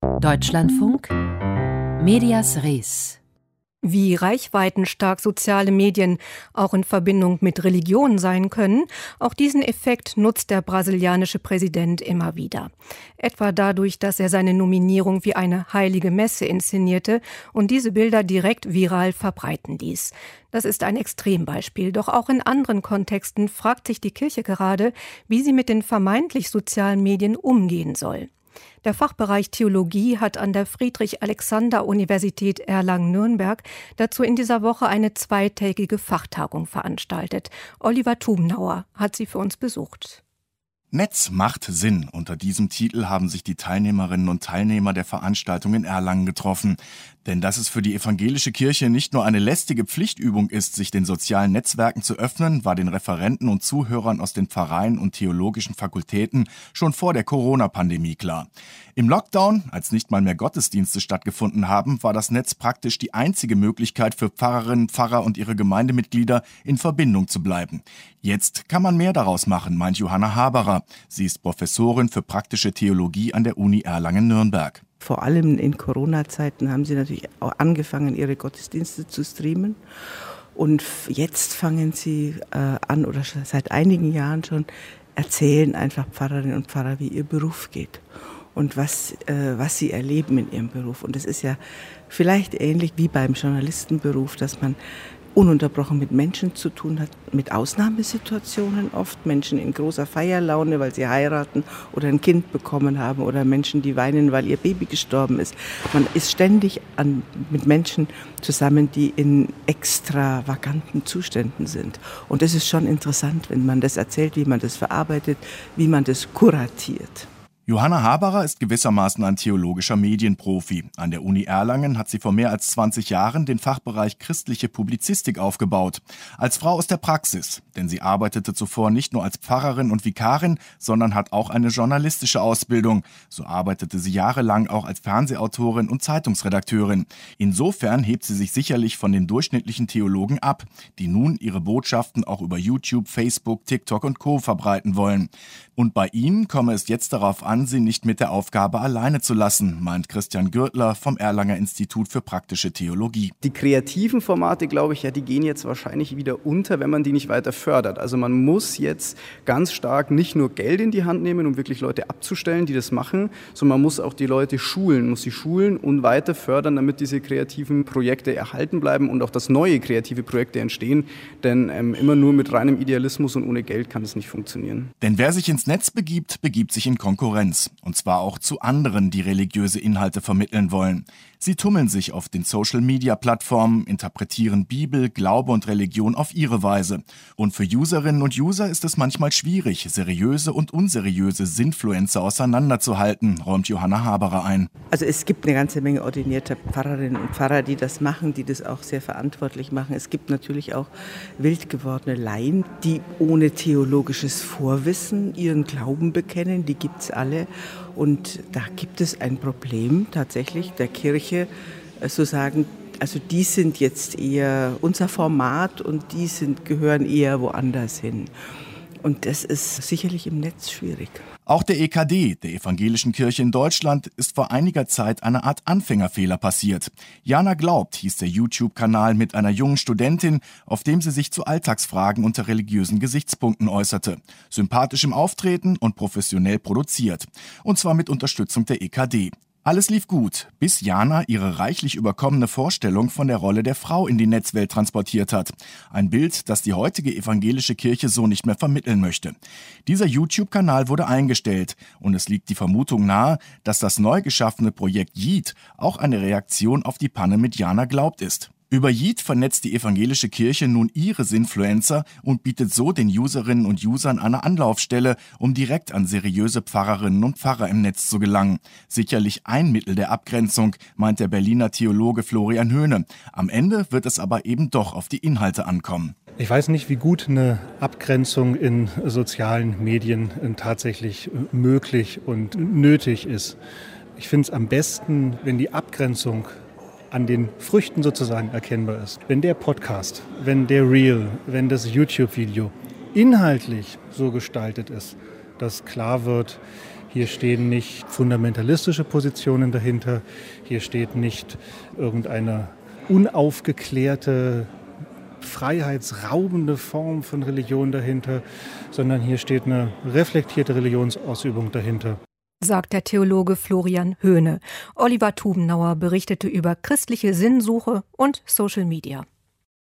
Deutschlandfunk Medias Res. Wie reichweitenstark soziale Medien auch in Verbindung mit Religion sein können, auch diesen Effekt nutzt der brasilianische Präsident immer wieder. Etwa dadurch, dass er seine Nominierung wie eine heilige Messe inszenierte und diese Bilder direkt viral verbreiten ließ. Das ist ein Extrembeispiel, doch auch in anderen Kontexten fragt sich die Kirche gerade, wie sie mit den vermeintlich sozialen Medien umgehen soll. Der Fachbereich Theologie hat an der Friedrich-Alexander-Universität Erlangen-Nürnberg dazu in dieser Woche eine zweitägige Fachtagung veranstaltet. Oliver Thumnauer hat sie für uns besucht. Netz macht Sinn. Unter diesem Titel haben sich die Teilnehmerinnen und Teilnehmer der Veranstaltung in Erlangen getroffen. Denn dass es für die evangelische Kirche nicht nur eine lästige Pflichtübung ist, sich den sozialen Netzwerken zu öffnen, war den Referenten und Zuhörern aus den Pfarreien und theologischen Fakultäten schon vor der Corona-Pandemie klar. Im Lockdown, als nicht mal mehr Gottesdienste stattgefunden haben, war das Netz praktisch die einzige Möglichkeit für Pfarrerinnen, Pfarrer und ihre Gemeindemitglieder in Verbindung zu bleiben. Jetzt kann man mehr daraus machen, meint Johanna Haberer. Sie ist Professorin für praktische Theologie an der Uni Erlangen-Nürnberg. Vor allem in Corona-Zeiten haben sie natürlich auch angefangen, ihre Gottesdienste zu streamen. Und jetzt fangen sie an, oder seit einigen Jahren schon, erzählen einfach Pfarrerinnen und Pfarrer, wie ihr Beruf geht und was sie erleben in ihrem Beruf. Und es ist ja vielleicht ähnlich wie beim Journalistenberuf, dass man ununterbrochen mit Menschen zu tun hat, mit Ausnahmesituationen oft, Menschen in großer Feierlaune, weil sie heiraten oder ein Kind bekommen haben oder Menschen, die weinen, weil ihr Baby gestorben ist. Man ist ständig mit Menschen zusammen, die in extravaganten Zuständen sind. Und es ist schon interessant, wenn man das erzählt, wie man das verarbeitet, wie man das kuratiert. Johanna Haberer ist gewissermaßen ein theologischer Medienprofi. An der Uni Erlangen hat sie vor mehr als 20 Jahren den Fachbereich christliche Publizistik aufgebaut. Als Frau aus der Praxis, denn sie arbeitete zuvor nicht nur als Pfarrerin und Vikarin, sondern hat auch eine journalistische Ausbildung. So arbeitete sie jahrelang auch als Fernsehautorin und Zeitungsredakteurin. Insofern hebt sie sich sicherlich von den durchschnittlichen Theologen ab, die nun ihre Botschaften auch über YouTube, Facebook, TikTok und Co. verbreiten wollen. Und bei ihnen komme es jetzt darauf an, sie nicht mit der Aufgabe alleine zu lassen, meint Christian Gürtler vom Erlanger Institut für praktische Theologie. Die kreativen Formate, glaube ich, die gehen jetzt wahrscheinlich wieder unter, wenn man die nicht weiter fördert. Also man muss jetzt ganz stark nicht nur Geld in die Hand nehmen, um wirklich Leute abzustellen, die das machen, sondern man muss auch die Leute schulen, und weiter fördern, damit diese kreativen Projekte erhalten bleiben und auch, dass neue kreative Projekte entstehen. Denn immer nur mit reinem Idealismus und ohne Geld kann es nicht funktionieren. Denn wer sich ins Netz begibt, begibt sich in Konkurrenz. Und zwar auch zu anderen, die religiöse Inhalte vermitteln wollen. Sie tummeln sich auf den Social-Media-Plattformen, interpretieren Bibel, Glaube und Religion auf ihre Weise. Und für Userinnen und User ist es manchmal schwierig, seriöse und unseriöse Sinfluencer auseinanderzuhalten, räumt Johanna Haberer ein. Also es gibt eine ganze Menge ordinierte Pfarrerinnen und Pfarrer, die das machen, die das auch sehr verantwortlich machen. Es gibt natürlich auch wild gewordene Laien, die ohne theologisches Vorwissen ihren Glauben bekennen, die gibt es alle. Und da gibt es ein Problem tatsächlich der Kirche, zu sagen, also die sind jetzt eher unser Format und die gehören eher woanders hin. Und das ist sicherlich im Netz schwierig. Auch der EKD, der Evangelischen Kirche in Deutschland, ist vor einiger Zeit eine Art Anfängerfehler passiert. Jana Glaubt hieß der YouTube-Kanal mit einer jungen Studentin, auf dem sie sich zu Alltagsfragen unter religiösen Gesichtspunkten äußerte. Sympathisch im Auftreten und professionell produziert. Und zwar mit Unterstützung der EKD. Alles lief gut, bis Jana ihre reichlich überkommene Vorstellung von der Rolle der Frau in die Netzwelt transportiert hat. Ein Bild, das die heutige evangelische Kirche so nicht mehr vermitteln möchte. Dieser YouTube-Kanal wurde eingestellt und es liegt die Vermutung nahe, dass das neu geschaffene Projekt Yeet auch eine Reaktion auf die Panne mit Jana Glaubt ist. Über Yeet vernetzt die evangelische Kirche nun ihre Sinfluencer und bietet so den Userinnen und Usern eine Anlaufstelle, um direkt an seriöse Pfarrerinnen und Pfarrer im Netz zu gelangen. Sicherlich ein Mittel der Abgrenzung, meint der Berliner Theologe Florian Höhne. Am Ende wird es aber eben doch auf die Inhalte ankommen. Ich weiß nicht, wie gut eine Abgrenzung in sozialen Medien tatsächlich möglich und nötig ist. Ich finde es am besten, wenn die Abgrenzung an den Früchten sozusagen erkennbar ist. Wenn der Podcast, wenn der Reel, wenn das YouTube-Video inhaltlich so gestaltet ist, dass klar wird, Hier stehen nicht fundamentalistische Positionen dahinter. Hier steht nicht irgendeine unaufgeklärte, freiheitsraubende Form von Religion dahinter, sondern hier steht eine reflektierte Religionsausübung dahinter, sagt der Theologe Florian Höhne. Oliver Tubenauer berichtete über christliche Sinnsuche und Social Media.